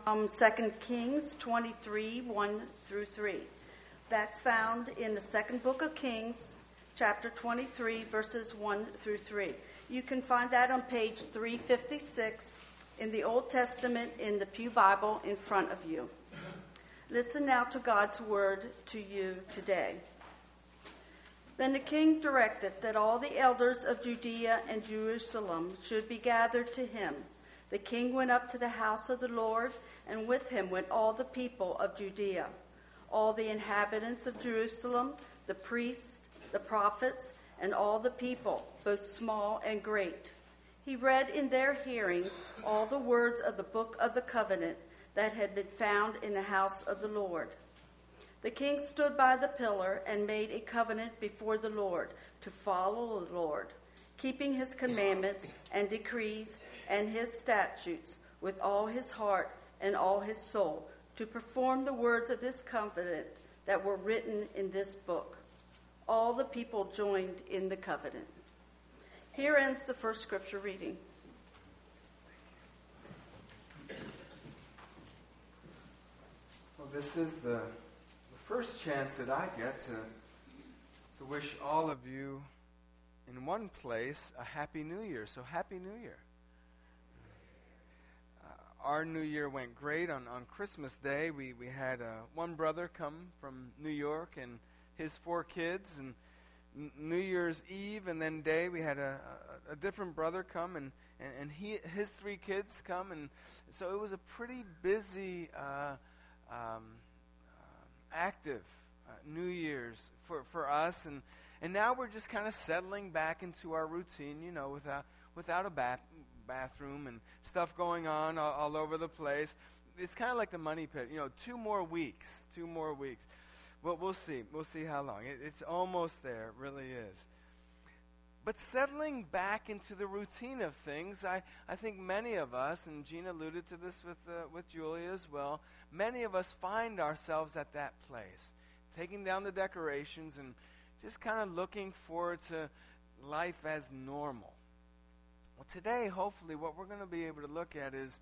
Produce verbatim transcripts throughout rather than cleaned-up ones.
Um, Second Kings twenty-three, one through three. That's found in the second book of Kings, chapter twenty-three, verses one through three. You can find that on page three fifty-six in the Old Testament in the Pew Bible in front of you. Listen now to God's word to you today. Then the king directed that all the elders of Judea and Jerusalem should be gathered to him. The king went up to the house of the Lord, and with him went all the people of Judea, all the inhabitants of Jerusalem, the priests, the prophets, and all the people, both small and great. He read in their hearing all the words of the book of the covenant that had been found in the house of the Lord. The king stood by the pillar and made a covenant before the Lord to follow the Lord, keeping his commandments and decrees and his statutes with all his heart and all his soul, to perform the words of this covenant that were written in this book. All the people joined in the covenant. Here ends the first scripture reading. Well, this is the, the first chance that I get to, to wish all of you in one place a Happy New Year. So Happy New Year. Uh, our New Year went great. On, on Christmas Day, we, we had uh, one brother come from New York and his four kids, and N- New Year's Eve and then day we had a, a, a different brother come, and, and, and he his three kids come, and so it was a pretty busy, uh, um, uh, active uh, New Year's for, for us, and, and now we're just kind of settling back into our routine, you know, without without a bath, bathroom and stuff going on all, all over the place. It's kind of like the money pit, you know, two more weeks, two more weeks. Well, we'll see. We'll see how long. It, it's almost there. It really is. But settling back into the routine of things, I, I think many of us, and Gina alluded to this with uh, with Julia as well, many of us find ourselves at that place, taking down the decorations and just kind of looking forward to life as normal. Well, today, hopefully, what we're going to be able to look at is,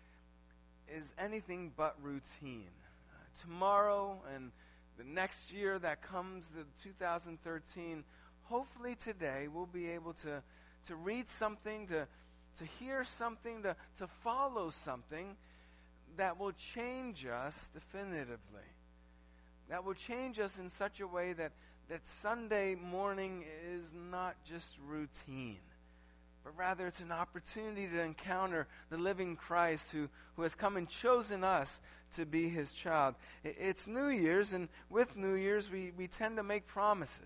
is anything but routine. Uh, tomorrow and the next year that comes, the two thousand thirteen, hopefully today we'll be able to, to read something, to, to hear something, to, to follow something that will change us definitively. That will change us in such a way that, that Sunday morning is not just routine, but rather it's an opportunity to encounter the living Christ who, who has come and chosen us to be his child. It's New Year's, and with New Year's we, we tend to make promises.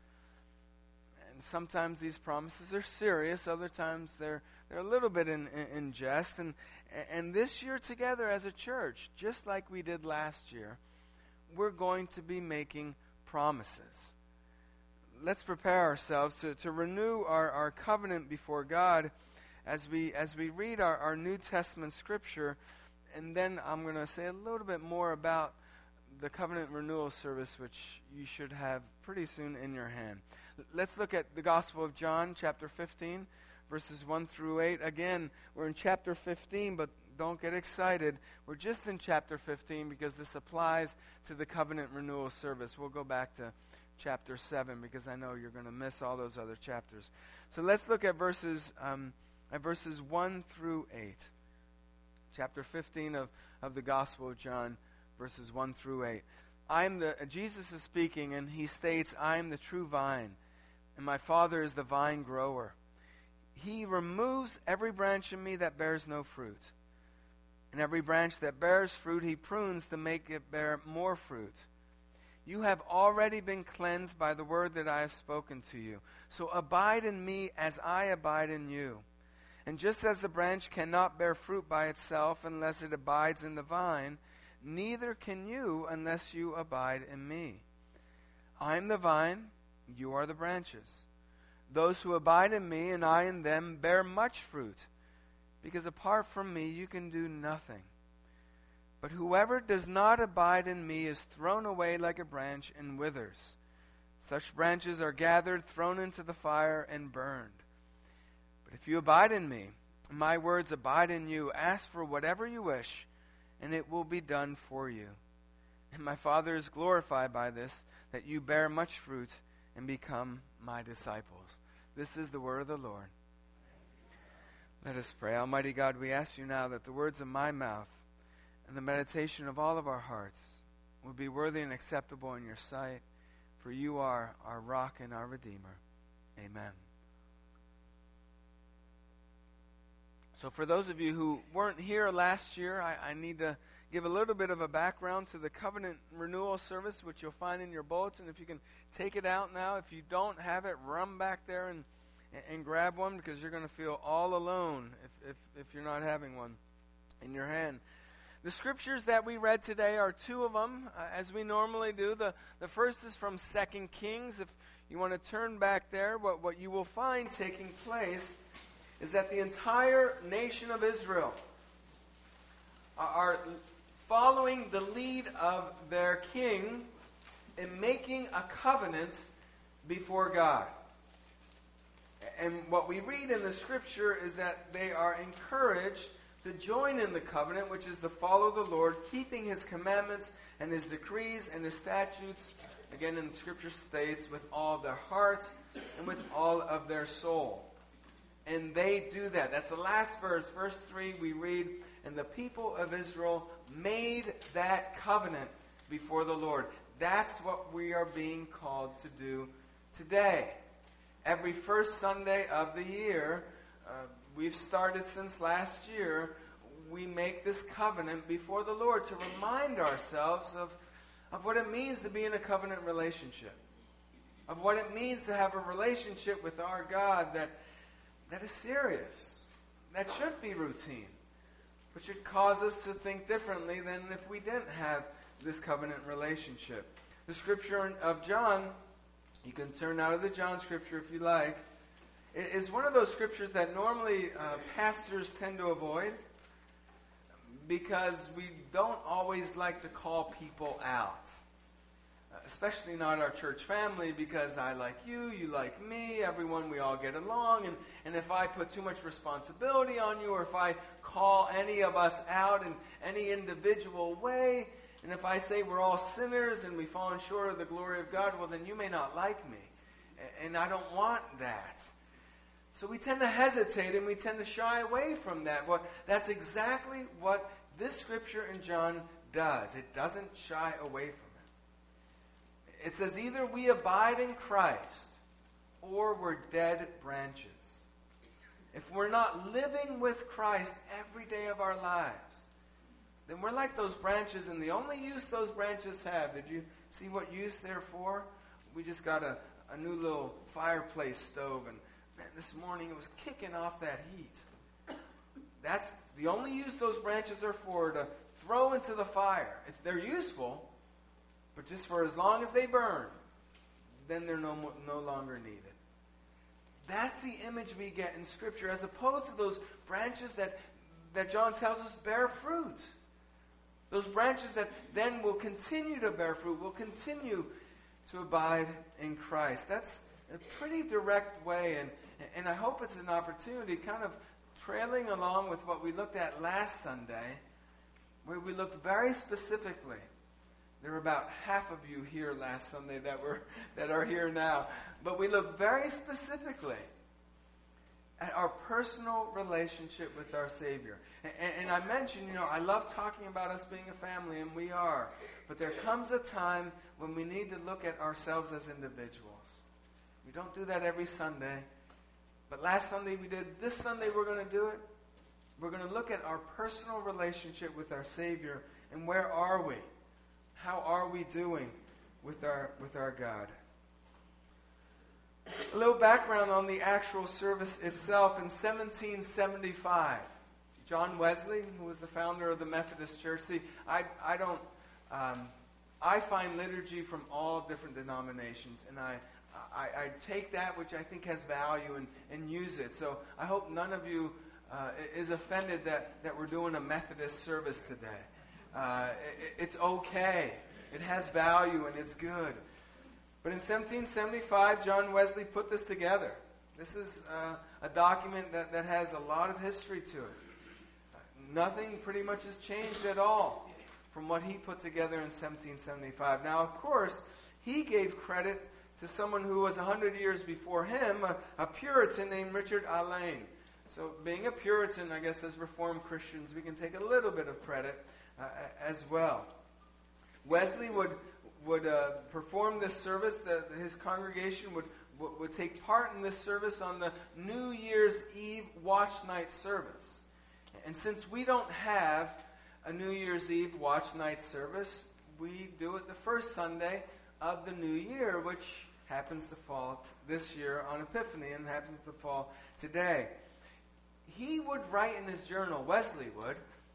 And sometimes these promises are serious, other times they're they're a little bit in, in, in jest. And, and this year together as a church, just like we did last year, we're going to be making promises. Let's prepare ourselves to, to renew our, our covenant before God as we as we read our, our New Testament scripture, and then I'm going to say a little bit more about the covenant renewal service, which you should have pretty soon in your hand. Let's look at the Gospel of John, chapter fifteen, verses one through eight. Again, we're in chapter fifteen, but don't get excited. We're just in chapter fifteen because this applies to the covenant renewal service. We'll go back to chapter seven because I know you're going to miss all those other chapters. So let's look at verses um, at verses one through eight. Chapter fifteen of, of the Gospel of John, verses one through eight. I am the Jesus is speaking, and he states, I am the true vine, and my Father is the vine grower. He removes every branch in me that bears no fruit. And every branch that bears fruit he prunes to make it bear more fruit. You have already been cleansed by the word that I have spoken to you. So abide in me as I abide in you. And just as the branch cannot bear fruit by itself unless it abides in the vine, neither can you unless you abide in me. I am the vine, you are the branches. Those who abide in me and I in them bear much fruit, because apart from me you can do nothing. But whoever does not abide in me is thrown away like a branch and withers. Such branches are gathered, thrown into the fire, and burned. But if you abide in me, and my words abide in you, ask for whatever you wish, and it will be done for you. And my Father is glorified by this, that you bear much fruit and become my disciples. This is the word of the Lord. Let us pray. Almighty God, we ask you now that the words of my mouth and the meditation of all of our hearts will be worthy and acceptable in your sight, for you are our rock and our Redeemer. Amen. So for those of you who weren't here last year, I, I need to give a little bit of a background to the covenant renewal service, which you'll find in your bulletin. If you can take it out now. If you don't have it, run back there and, and grab one, because you're going to feel all alone if, if, if you're not having one in your hand. The scriptures that we read today are two of them, uh, as we normally do. The, the first is from Second Kings. If you want to turn back there, what, what you will find taking place is that the entire nation of Israel are following the lead of their king in making a covenant before God. And what we read in the scripture is that they are encouraged to join in the covenant, which is to follow the Lord, keeping his commandments and his decrees and his statutes, again in the scripture states, with all their heart and with all of their soul. And they do that. That's the last verse. Verse three, we read, and the people of Israel made that covenant before the Lord. That's what we are being called to do today. Every first Sunday of the year, uh, we've started since last year, we make this covenant before the Lord to remind ourselves of, of what it means to be in a covenant relationship. Of what it means to have a relationship with our God that That is serious. That should be routine. But should cause us to think differently than if we didn't have this covenant relationship. The scripture of John, you can turn out of the John scripture if you like, is one of those scriptures that normally uh, pastors tend to avoid, because we don't always like to call people out. Especially not our church family, because I like you, you like me, everyone, we all get along. And, and if I put too much responsibility on you, or if I call any of us out in any individual way, and if I say we're all sinners and we've fallen short of the glory of God, well, then you may not like me. And I don't want that. So we tend to hesitate and we tend to shy away from that. Well, that's exactly what this scripture in John does. It doesn't shy away from it. It says either we abide in Christ or we're dead branches. If we're not living with Christ every day of our lives, then we're like those branches, and the only use those branches have, did you see what use they're for? We just got a, a new little fireplace stove, and man, this morning it was kicking off that heat. That's the only use those branches are for, to throw into the fire. If they're useful, but just for as long as they burn, then they're no, no longer needed. That's the image we get in Scripture, as opposed to those branches that, that John tells us bear fruit. Those branches that then will continue to bear fruit, will continue to abide in Christ. That's a pretty direct way, and, and I hope it's an opportunity, kind of trailing along with what we looked at last Sunday, where we looked very specifically. There were about half of you here last Sunday that were that are here now. But we look very specifically at our personal relationship with our Savior. And, and I mentioned, you know, I love talking about us being a family, and we are. But there comes a time when we need to look at ourselves as individuals. We don't do that every Sunday. But last Sunday we did. This Sunday we're going to do it. We're going to look at our personal relationship with our Savior, and where are we? How are we doing with our with our God? A little background on the actual service itself. In seventeen seventy-five, John Wesley, who was the founder of the Methodist Church, see, I I don't um, I find liturgy from all different denominations, and I, I I take that which I think has value and and use it. So I hope none of you uh, is offended that that we're doing a Methodist service today. Uh, it, it's okay. It has value and it's good. But in seventeen seventy-five, John Wesley put this together. This is uh, a document that, that has a lot of history to it. Nothing pretty much has changed at all from what he put together in seventeen seventy-five. Now, of course, he gave credit to someone who was one hundred years before him, a, a Puritan named Richard Allain. So being a Puritan, I guess as Reformed Christians, we can take a little bit of credit uh, as well. Wesley would would uh, perform this service. The, his congregation would, would, would take part in this service on the New Year's Eve watch night service. And since we don't have a New Year's Eve watch night service, we do it the first Sunday of the new year, which happens to fall t- this year on Epiphany and happens to fall today. He would write in his journal, Wesley would,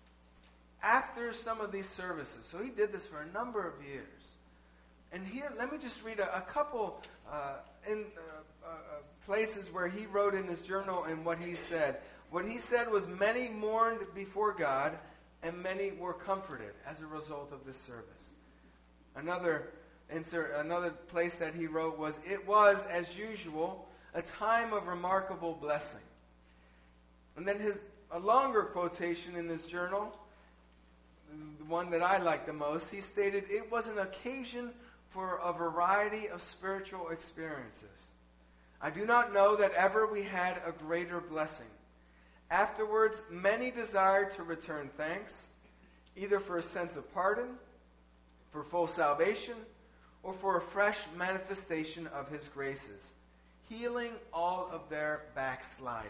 after some of these services. So he did this for a number of years. And here, let me just read a, a couple uh, in uh, uh, places where he wrote in his journal and what he said. What he said was, many mourned before God, and many were comforted as a result of this service. Another insert, another place that he wrote was, it was, as usual, a time of remarkable blessing. And then his a longer quotation in his journal, the one that I like the most, he stated, it was an occasion for a variety of spiritual experiences. I do not know that ever we had a greater blessing. Afterwards, many desired to return thanks, either for a sense of pardon, for full salvation, or for a fresh manifestation of his graces, healing all of their backsliding.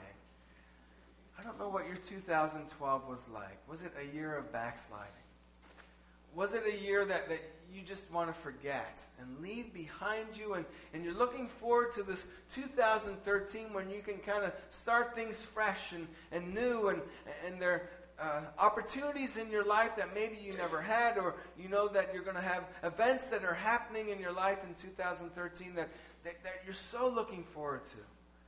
I don't know what your two thousand twelve was like. Was it a year of backsliding? Was it a year that, that you just want to forget and leave behind you, and, and you're looking forward to this two thousand thirteen when you can kind of start things fresh and, and new, and, and there are uh, opportunities in your life that maybe you never had, or you know that you're going to have events that are happening in your life in two thousand thirteen that, that, that you're so looking forward to.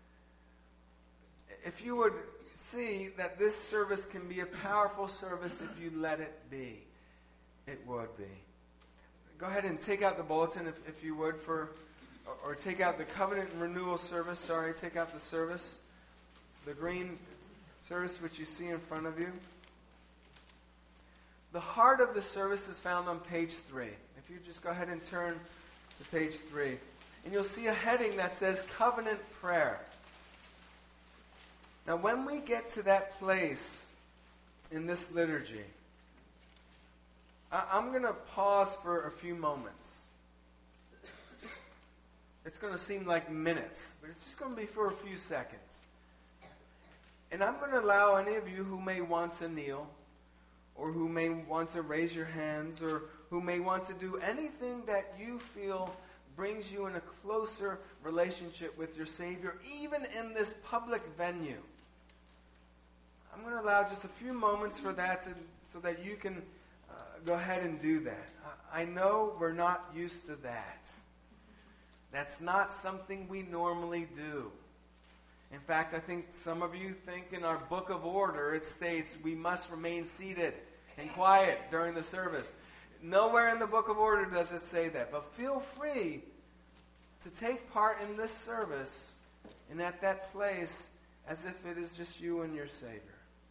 If you would see that this service can be a powerful service if you let it be, it would be. Go ahead and take out the bulletin if, if you would, for, or, or take out the covenant and renewal service. Sorry, take out the service, the green service which you see in front of you. The heart of the service is found on page three. If you just go ahead and turn to page three, and you'll see a heading that says Covenant Prayer. Now, when we get to that place in this liturgy, I, I'm going to pause for a few moments. Just, it's going to seem like minutes, but it's just going to be for a few seconds. And I'm going to allow any of you who may want to kneel, or who may want to raise your hands, or who may want to do anything that you feel brings you in a closer relationship with your Savior, even in this public venue. I'm going to allow just a few moments for that to, so that you can uh, go ahead and do that. I, I know we're not used to that. That's not something we normally do. In fact, I think some of you think in our book of order it states we must remain seated and quiet during the service. Nowhere in the book of order does it say that. But feel free to take part in this service and at that place as if it is just you and your Savior.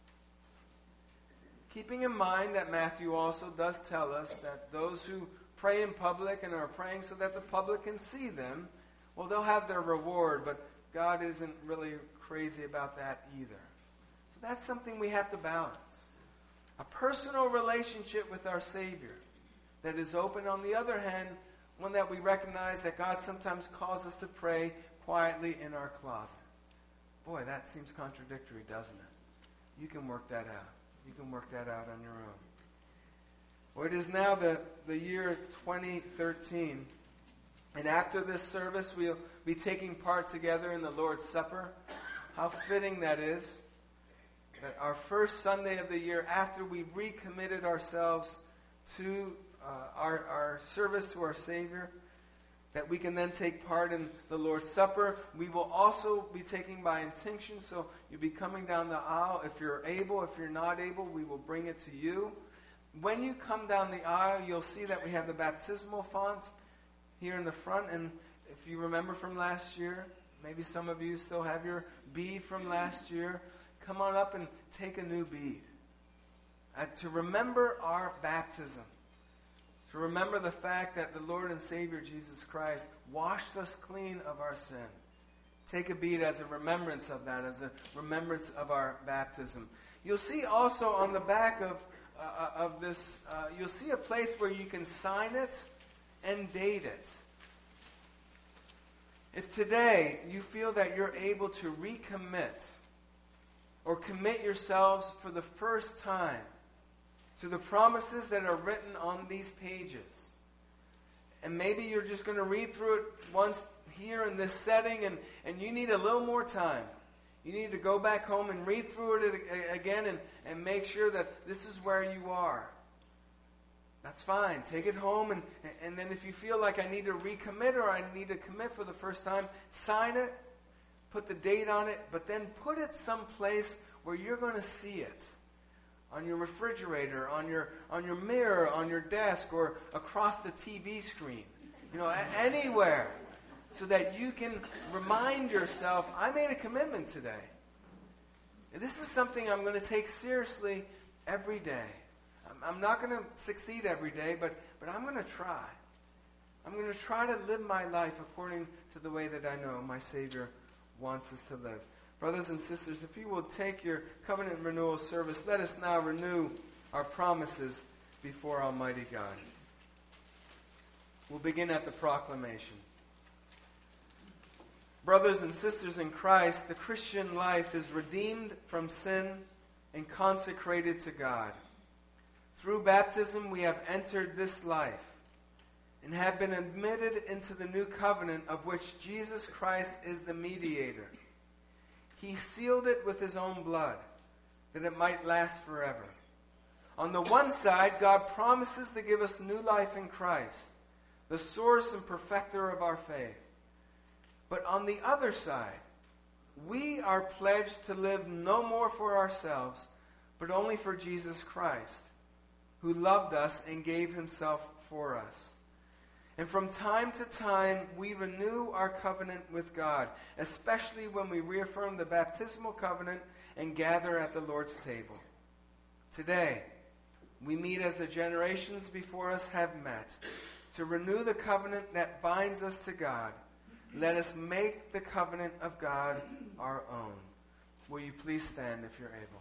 Keeping in mind that Matthew also does tell us that those who pray in public and are praying so that the public can see them, well, they'll have their reward, but God isn't really crazy about that either. So that's something we have to balance. A personal relationship with our Savior that is open. On the other hand, one that we recognize that God sometimes calls us to pray quietly in our closet. Boy, that seems contradictory, doesn't it? You can work that out. You can work that out on your own. Well, it is now the, the year twenty thirteen. And after this service, we'll be taking part together in the Lord's Supper. How fitting that is. That our first Sunday of the year, after we recommitted ourselves to uh, our, our service to our Savior, that we can then take part in the Lord's Supper. We will also be taking by intinction, so you'll be coming down the aisle. If you're able, if you're not able, we will bring it to you. When you come down the aisle, you'll see that we have the baptismal font here in the front. And if you remember from last year, maybe some of you still have your bead from last year, come on up and take a new bead. uh, to remember our baptism, to remember the fact that the Lord and Savior Jesus Christ washed us clean of our sin. Take a beat as a remembrance of that, as a remembrance of our baptism. You'll see also on the back of, uh, of this, uh, you'll see a place where you can sign it and date it. If today you feel that you're able to recommit or commit yourselves for the first time to the promises that are written on these pages, and maybe you're just going to read through it once here in this setting, and, and you need a little more time. You need to go back home and read through it again and, and make sure that this is where you are. That's fine. Take it home, and, and then if you feel like I need to recommit or I need to commit for the first time, sign it, put the date on it, but then put it someplace where you're going to see it. On your refrigerator, on your on your mirror, on your desk, or across the T V screen. You know, a- anywhere. So that you can remind yourself, I made a commitment today. And this is something I'm going to take seriously every day. I'm, I'm not going to succeed every day, but, but I'm going to try. I'm going to try to live my life according to the way that I know my Savior wants us to live. Brothers and sisters, if you will take your covenant renewal service, let us now renew our promises before Almighty God. We'll begin at the proclamation. Brothers and sisters in Christ, the Christian life is redeemed from sin and consecrated to God. Through baptism, we have entered this life and have been admitted into the new covenant of which Jesus Christ is the mediator. He sealed it with his own blood, that it might last forever. On the one side, God promises to give us new life in Christ, the source and perfecter of our faith. But on the other side, we are pledged to live no more for ourselves, but only for Jesus Christ, who loved us and gave himself for us. And from time to time, we renew our covenant with God, especially when we reaffirm the baptismal covenant and gather at the Lord's table. Today, we meet as the generations before us have met, to renew the covenant that binds us to God. Let us make the covenant of God our own. Will you please stand if you're able?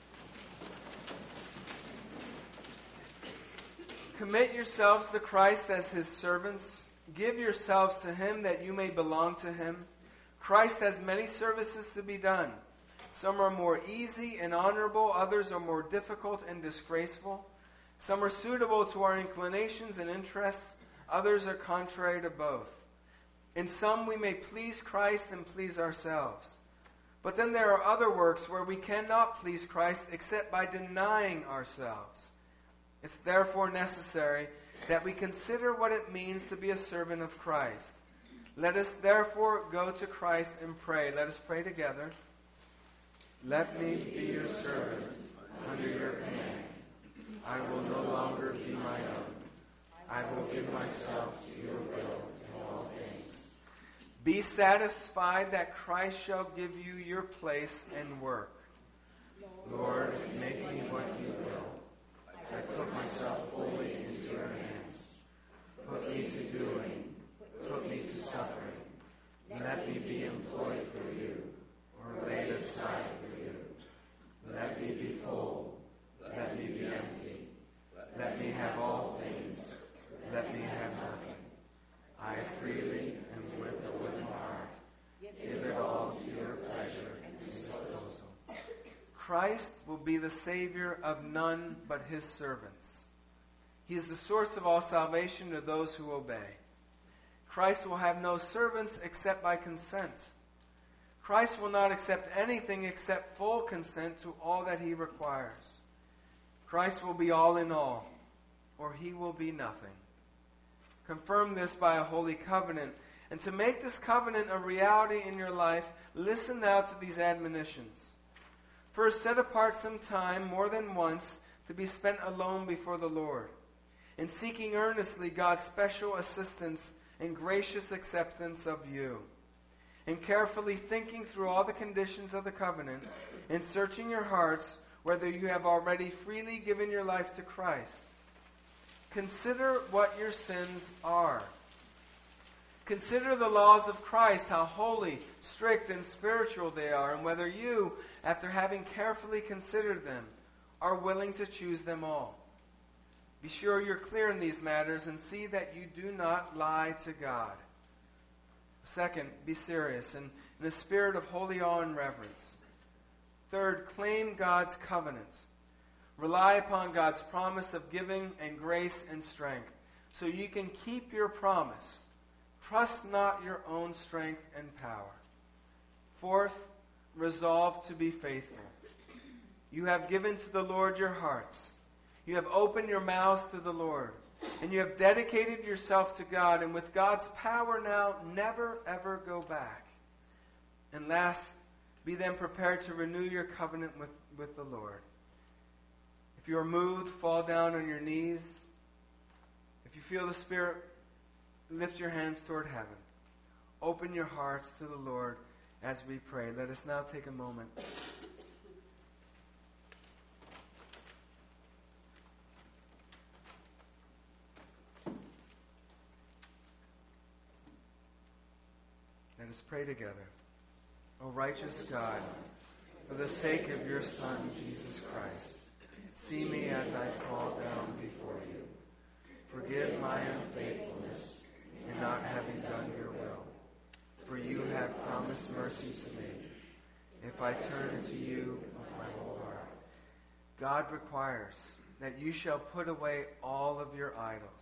Commit yourselves to Christ as his servants. Give yourselves to him that you may belong to him. Christ has many services to be done. Some are more easy and honorable. Others are more difficult and disgraceful. Some are suitable to our inclinations and interests. Others are contrary to both. In some we may please Christ and please ourselves. But then there are other works where we cannot please Christ except by denying ourselves. It's therefore necessary that we consider what it means to be a servant of Christ. Let us therefore go to Christ and pray. Let us pray together. Let me be your servant under your command. I will no longer be my own. I will give myself to your will in all things. Be satisfied that Christ shall give you your place and work. Lord, make me what you will. I put myself fully into your hands. Put me to doing. Put me to suffering. Let me be employed for you, or laid aside for you. Let me be full. Let me be empty. Let me have all things. Let me have nothing. I freely and with a willing heart give it all to your pleasure and disposal. Christ will be the Savior of none but his servants. He is the source of all salvation to those who obey. Christ will have no servants except by consent. Christ will not accept anything except full consent to all that he requires. Christ will be all in all, or he will be nothing. Confirm this by a holy covenant. And to make this covenant a reality in your life, listen now to these admonitions. First, set apart some time, more than once, to be spent alone before the Lord, in seeking earnestly God's special assistance and gracious acceptance of you, and carefully thinking through all the conditions of the covenant, and searching your hearts whether you have already freely given your life to Christ. Consider what your sins are. Consider the laws of Christ, how holy, strict, and spiritual they are, and whether you, after having carefully considered them, are willing to choose them all. Be sure you're clear in these matters and see that you do not lie to God. Second, be serious and in a spirit of holy awe and reverence. Third, claim God's covenant. Rely upon God's promise of giving and grace and strength so you can keep your promise. Trust not your own strength and power. Fourth, resolve to be faithful. You have given to the Lord your hearts. You have opened your mouths to the Lord. And you have dedicated yourself to God. And with God's power now, never ever go back. And last, be then prepared to renew your covenant with, with the Lord. If you are moved, fall down on your knees. If you feel the Spirit, lift your hands toward heaven. Open your hearts to the Lord as we pray. Let us now take a moment. Let us pray together. O righteous God, for the sake of your Son, Jesus Christ, see me as I fall down before you. Forgive my unfaithfulness in not having done your will, for you have promised mercy to me if I turn to you with my whole heart. God requires that you shall put away all of your idols.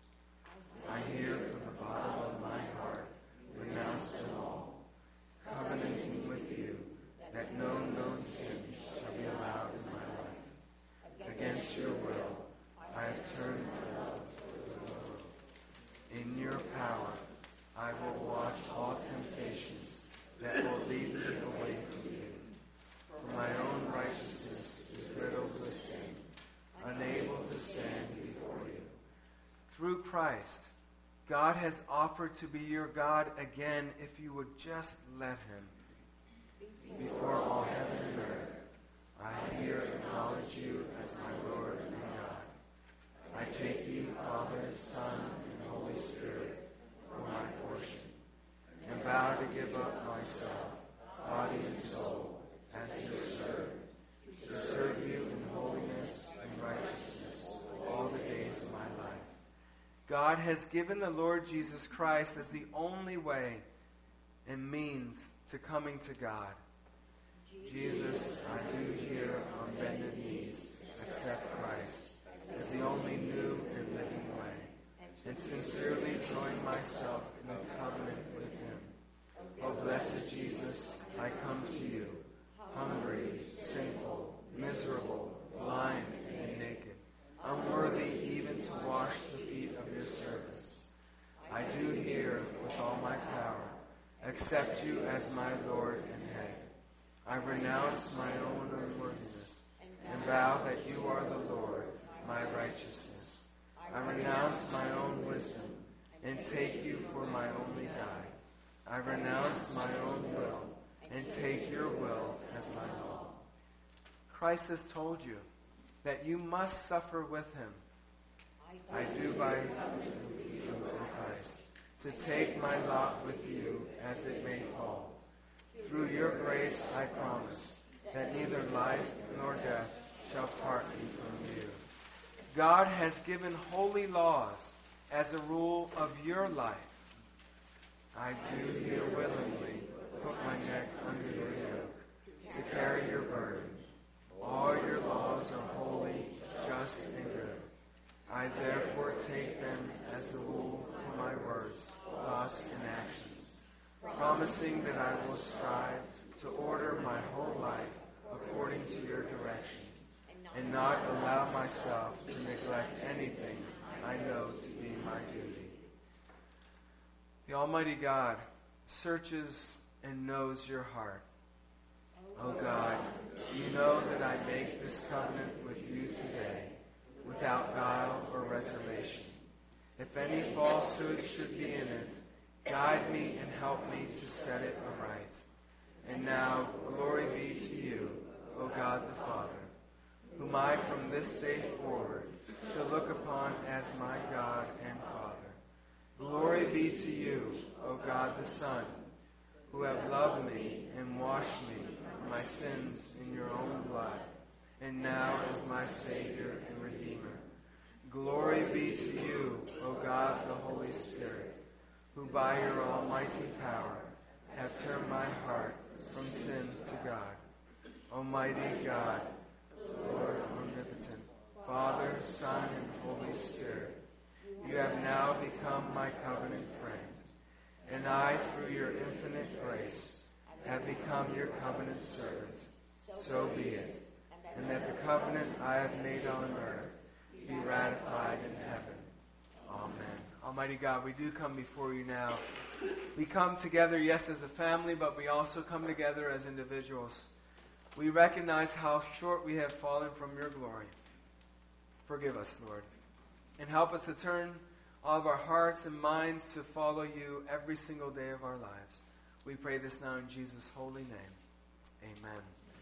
I hear from the bottom of my heart, renounce them all, covenanting with you that no known sin shall be allowed in my life. Against your will, I have turned to love for the world. In your power, I will watch all temptations that will lead me away from you. For my own righteousness is riddled with sin, unable to stand before you. Through Christ, God has offered to be your God again if you would just let him. Before all heaven and earth, I here acknowledge you as my Lord and God. I take you, Father, Son, and Holy Spirit, for my portion, and vow to give up myself, body and soul, as your servant, to serve you in holiness and righteousness all the days of my life. God has given the Lord Jesus Christ as the only way and means to coming to God. Jesus, I do here on bended knees accept Christ as the only new and living way, and sincerely join myself in a covenant with him. O blessed Jesus, I come to you, hungry, sinful, miserable, blind, and naked, unworthy even to wash the feet of your servants. I do here, with all my power, accept you as my Lord and head. I renounce my own unworthiness and vow that you are the Lord, my righteousness. I renounce my own wisdom and take you for my only guide. I renounce my own will and take your will as my law. Christ has told you that you must suffer with him. I do by covenant with you, O Christ, to take my lot with you as it may fall. Through your grace I promise that neither life nor death shall part me from you. God has given holy laws as a rule of your life. I do here willingly put my neck under your yoke to carry your burden. All your laws are holy, just, and good. I therefore take them as the rule for my words, thoughts, and actions, promising that I will strive to order my whole life according to your direction, and not allow myself to neglect anything I know to be my duty. The Almighty God searches and knows your heart. O God, you know that I make this covenant with you today, without guile or reservation. If any falsehood should be in it, guide me and help me to set it aright. And now, glory be to you, O God the Father, whom I from this day forward shall look upon as my God and Father. Glory be to you, O God the Son, who have loved me and washed me from my sins in your own blood, and now is my Savior and Redeemer. Glory be to you, O God the Holy Spirit, who by your almighty power have turned my heart from sin to God. Almighty God, Lord omnipotent, Father, Son, and Holy Spirit, you have now become my covenant friend, and I, through your infinite grace, have become your covenant servant. So be it, and that the covenant I have made on earth be ratified in heaven. Amen. Almighty God, we do come before you now. We come together, yes, as a family, but we also come together as individuals. We recognize how short we have fallen from your glory. Forgive us, Lord, and help us to turn all of our hearts and minds to follow you every single day of our lives. We pray this now in Jesus' holy name. Amen.